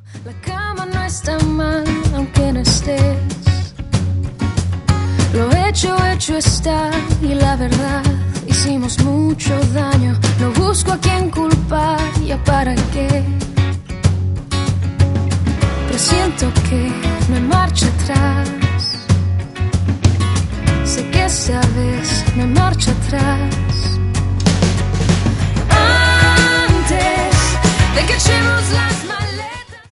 La cama no está mal, aunque no estés. Lo hecho está, y la verdad, hicimos mucho daño. No busco a quién culpar, ya para qué. Pero siento que no hay marcha atrás. Sé que esta vez no hay marcha atrás. Antes de que echemos las